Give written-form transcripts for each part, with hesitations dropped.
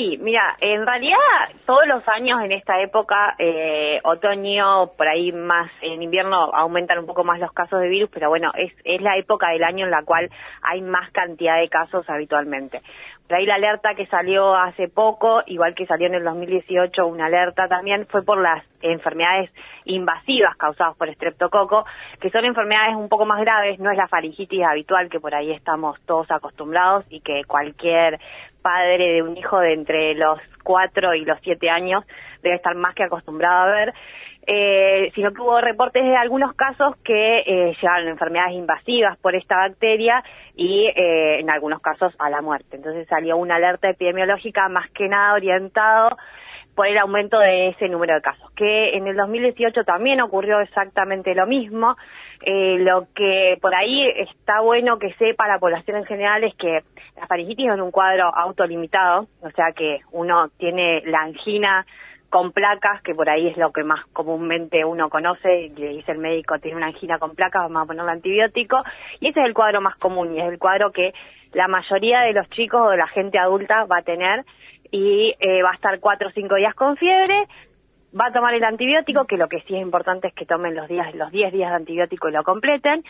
Sí, mira, en realidad todos los años en esta época, otoño, por ahí más, en invierno aumentan un poco más los casos de virus, pero bueno, es la época del año en la cual hay más cantidad de casos habitualmente. Por ahí la alerta que salió hace poco, igual que salió en el 2018 una alerta también, fue por las enfermedades invasivas causadas por estreptococo, que son enfermedades un poco más graves, no es la faringitis habitual que por ahí estamos todos acostumbrados y que cualquier padre de un hijo de entre los 4 y los 7 años debe estar más que acostumbrado a ver, sino que hubo reportes de algunos casos que llevaron enfermedades invasivas por esta bacteria y en algunos casos a la muerte. Entonces salió una alerta epidemiológica más que nada orientado por el aumento de ese número de casos, que en el 2018 también ocurrió exactamente lo mismo. Lo que por ahí está bueno que sepa la población en general es que la faringitis es un cuadro autolimitado, o sea que uno tiene la angina con placas, que por ahí es lo que más comúnmente uno conoce, le dice el médico, tiene una angina con placas, vamos a ponerle antibiótico, y ese es el cuadro más común, y es el cuadro que la mayoría de los chicos o de la gente adulta va a tener, y va a estar 4 o 5 días con fiebre, va a tomar el antibiótico, que lo que sí es importante es que tomen los 10 días de antibiótico y lo completen,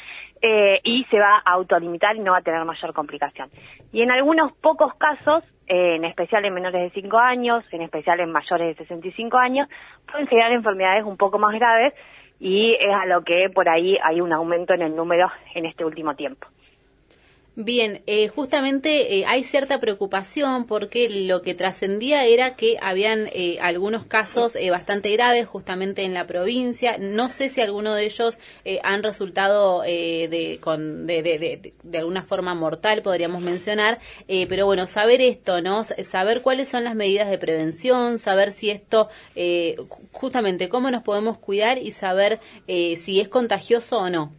y se va a autolimitar y no va a tener mayor complicación. Y en algunos pocos casos, en especial en menores de 5 años, en especial en mayores de 65 años, pueden generar enfermedades un poco más graves y es a lo que por ahí hay un aumento en el número en este último tiempo. Bien, justamente hay cierta preocupación porque lo que trascendía era que habían algunos casos bastante graves justamente en la provincia. No sé si alguno de ellos han resultado de alguna forma mortal, podríamos mencionar, pero bueno, saber esto, ¿no? Saber cuáles son las medidas de prevención, saber si esto, justamente cómo nos podemos cuidar y saber si es contagioso o no.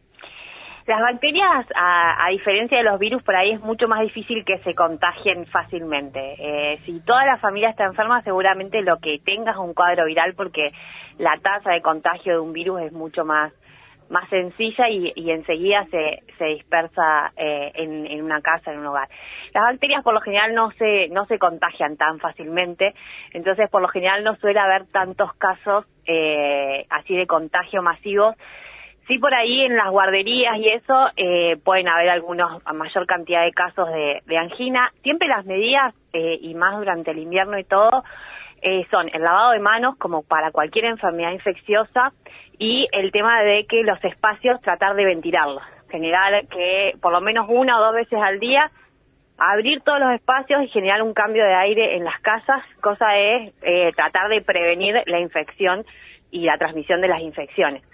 Las bacterias, a diferencia de los virus, por ahí es mucho más difícil que se contagien fácilmente. Si toda la familia está enferma, seguramente lo que tenga es un cuadro viral porque la tasa de contagio de un virus es mucho más sencilla y enseguida se dispersa en una casa, en un hogar. Las bacterias por lo general no se contagian tan fácilmente, entonces por lo general no suele haber tantos casos así de contagio masivos. Sí, por ahí en las guarderías y eso pueden haber a mayor cantidad de casos de angina. Siempre las medidas, y más durante el invierno y todo, son el lavado de manos como para cualquier enfermedad infecciosa y el tema de que los espacios tratar de ventilarlos. Generar que por lo menos 1 o 2 veces al día abrir todos los espacios y generar un cambio de aire en las casas, cosa es tratar de prevenir la infección y la transmisión de las infecciones.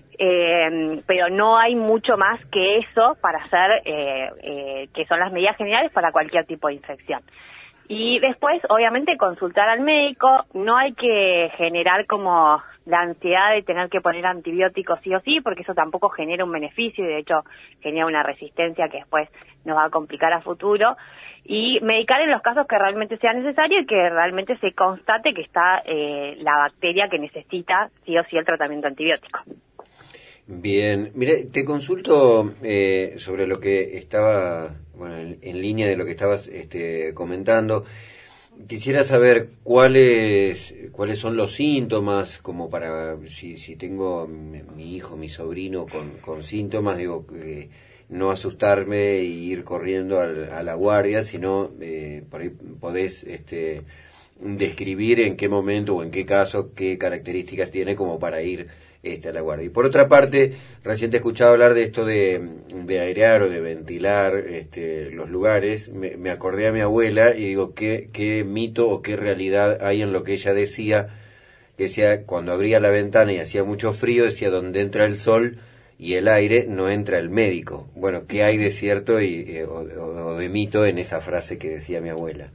Pero no hay mucho más que eso para hacer, que son las medidas generales para cualquier tipo de infección. Y después, obviamente, consultar al médico. No hay que generar como la ansiedad de tener que poner antibióticos sí o sí, porque eso tampoco genera un beneficio y de hecho genera una resistencia que después nos va a complicar a futuro. Y medicar en los casos que realmente sea necesario y que realmente se constate que está la bacteria que necesita sí o sí el tratamiento antibiótico. Bien, mire, te consulto sobre lo que estaba, bueno, en línea de lo que estabas comentando. Quisiera saber cuáles son los síntomas, como para, si tengo mi hijo, mi sobrino con síntomas, digo, no asustarme e ir corriendo a la guardia, sino por ahí podés describir en qué momento o en qué caso, qué características tiene como para ir a la guardia. Y por otra parte, recién te he escuchado hablar de esto de airear o de ventilar los lugares. Me acordé a mi abuela y digo, qué mito o qué realidad hay en lo que ella decía, que decía, cuando abría la ventana y hacía mucho frío, decía, donde entra el sol y el aire, no entra el médico. Bueno, ¿qué hay de cierto o de mito en esa frase que decía mi abuela?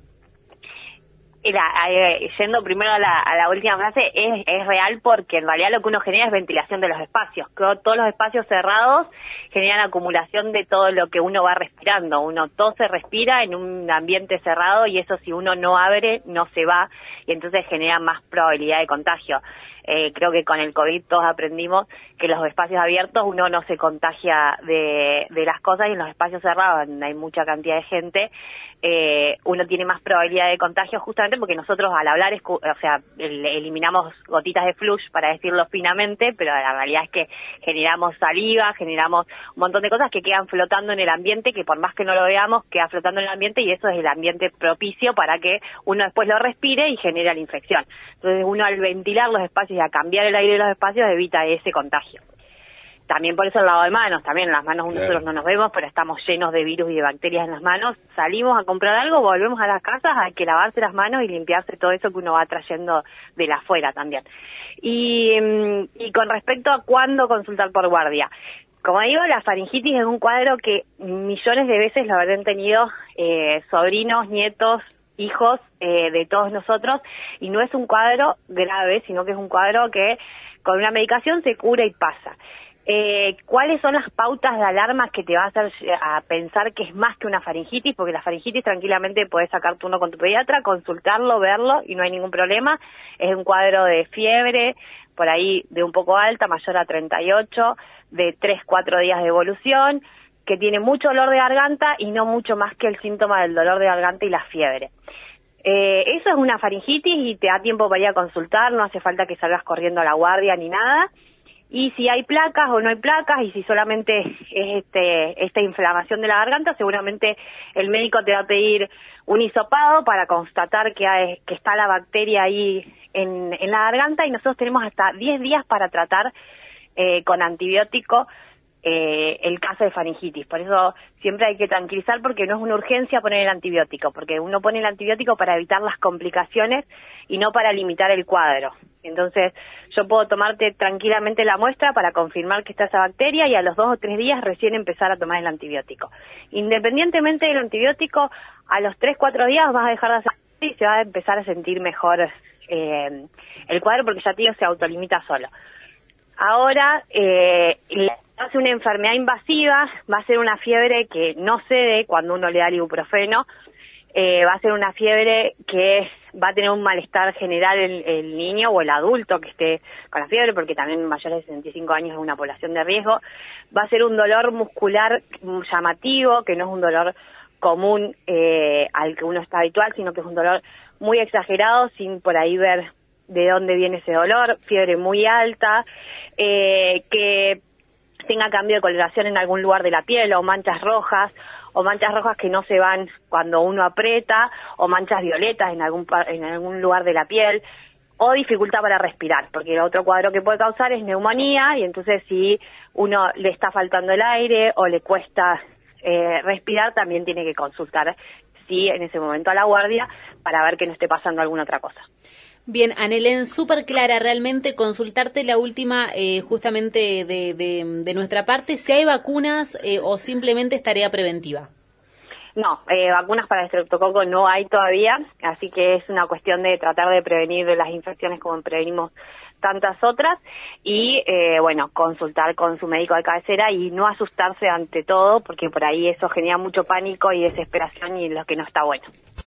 Yendo primero a la última frase, es real porque en realidad lo que uno genera es ventilación de los espacios. Todos los espacios cerrados generan acumulación de todo lo que uno va respirando. Uno tose, respira en un ambiente cerrado y eso si uno no abre, no se va y entonces genera más probabilidad de contagio. Creo que con el COVID todos aprendimos que en los espacios abiertos uno no se contagia de las cosas, y en los espacios cerrados, donde hay mucha cantidad de gente, uno tiene más probabilidad de contagio, justamente porque nosotros al hablar, eliminamos gotitas de flush, para decirlo finamente, pero la realidad es que generamos saliva, generamos un montón de cosas que quedan flotando en el ambiente, que por más que no lo veamos, queda flotando en el ambiente, y eso es el ambiente propicio para que uno después lo respire y genera la infección. Entonces uno, al ventilar los espacios y a cambiar el aire de los espacios, evita ese contagio. También por eso el lavado de manos, también en las manos nosotros no nos vemos, pero estamos llenos de virus y de bacterias en las manos. Salimos a comprar algo, volvemos a las casas, hay que lavarse las manos y limpiarse todo eso que uno va trayendo de la afuera también. Y con respecto a cuándo consultar por guardia, como digo, la faringitis es un cuadro que millones de veces lo habrán tenido sobrinos, nietos, hijos de todos nosotros, y no es un cuadro grave, sino que es un cuadro que con una medicación se cura y pasa. ¿Cuáles son las pautas de alarma que te va a hacer a pensar que es más que una faringitis? Porque la faringitis tranquilamente puedes sacar turno con tu pediatra, consultarlo, verlo y no hay ningún problema. Es un cuadro de fiebre, por ahí de un poco alta, mayor a 38, de 3-4 días de evolución, que tiene mucho dolor de garganta y no mucho más que el síntoma del dolor de garganta y la fiebre. Eso es una faringitis y te da tiempo para ir a consultar, no hace falta que salgas corriendo a la guardia ni nada. Y si hay placas o no hay placas, y si solamente es esta inflamación de la garganta, seguramente el médico te va a pedir un hisopado para constatar que está la bacteria ahí en la garganta, y nosotros tenemos hasta 10 días para tratar con antibiótico el caso de faringitis. Por eso siempre hay que tranquilizar, porque no es una urgencia poner el antibiótico, porque uno pone el antibiótico para evitar las complicaciones y no para limitar el cuadro. Entonces yo puedo tomarte tranquilamente la muestra para confirmar que está esa bacteria, y a los 2 o 3 días recién empezar a tomar el antibiótico. Independientemente del antibiótico, a los 3-4 días vas a dejar de hacer y se va a empezar a sentir mejor el cuadro, porque ya te digo, se autolimita solo. Ahora, va a ser una enfermedad invasiva, va a ser una fiebre que no cede cuando uno le da el ibuprofeno, va a ser una fiebre que va a tener un malestar general el niño o el adulto que esté con la fiebre, porque también mayores de 65 años es una población de riesgo. Va a ser un dolor muscular llamativo, que no es un dolor común al que uno está habitual, sino que es un dolor muy exagerado, sin por ahí ver de dónde viene ese dolor. Fiebre muy alta, que tenga cambio de coloración en algún lugar de la piel, o manchas rojas que no se van cuando uno aprieta, o manchas violetas en algún lugar de la piel, o dificultad para respirar, porque el otro cuadro que puede causar es neumonía, y entonces si uno le está faltando el aire o le cuesta respirar, también tiene que consultar, sí, en ese momento a la guardia, para ver que no esté pasando alguna otra cosa. Bien, Anelén, súper clara, realmente consultarte la última, justamente de nuestra parte, si hay vacunas o simplemente es tarea preventiva. No, vacunas para el estreptococo no hay todavía, así que es una cuestión de tratar de prevenir las infecciones como prevenimos tantas otras, y consultar con su médico de cabecera y no asustarse ante todo, porque por ahí eso genera mucho pánico y desesperación, y lo que no está bueno.